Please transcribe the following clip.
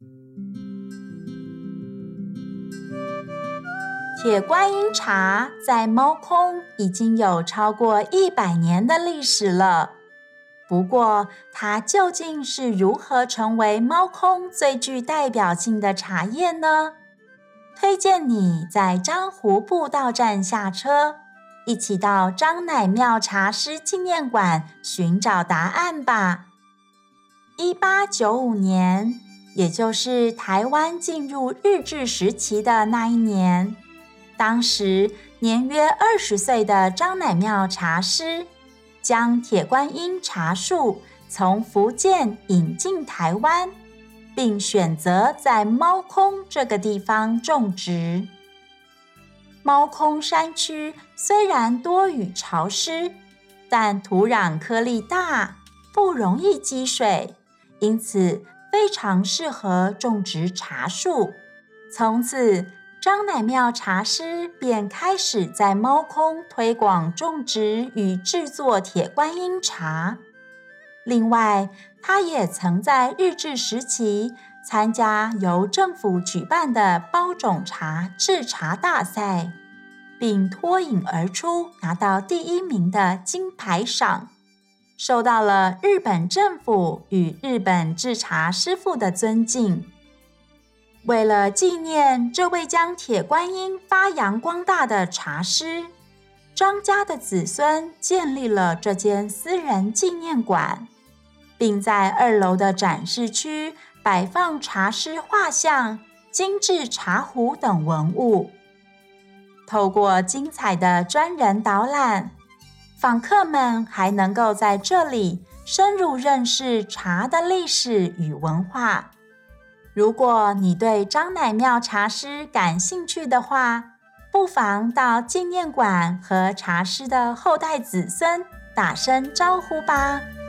铁观音茶在猫空已经有超过100年的历史了。不过，它究竟是如何成为猫空最具代表性的茶叶呢？推荐你在樟湖步道站下车，一起到张乃妙茶师纪念馆寻找答案吧。1895年，也就是台湾进入日治时期的那一年，当时年约20岁的张乃妙茶师将铁观音茶树从福建引进台湾，并选择在猫空这个地方种植。猫空山区虽然多雨潮湿，但土壤颗粒大，不容易积水，因此非常适合种植茶树。从此，张乃妙茶师便开始在猫空推广种植与制作铁观音茶。另外，他也曾在日治时期参加由政府举办的包种茶制茶大赛，并脱颖而出，拿到第1名的金牌赏，受到了日本政府与日本制茶师傅的尊敬。为了纪念这位将铁观音发扬光大的茶师，张家的子孙建立了这间私人纪念馆，并在2楼的展示区摆放茶师画像、精致茶壶等文物。透过精彩的专人导览，访客们还能够在这里深入认识茶的历史与文化。如果你对张乃妙茶师感兴趣的话，不妨到纪念馆和茶师的后代子孙打声招呼吧。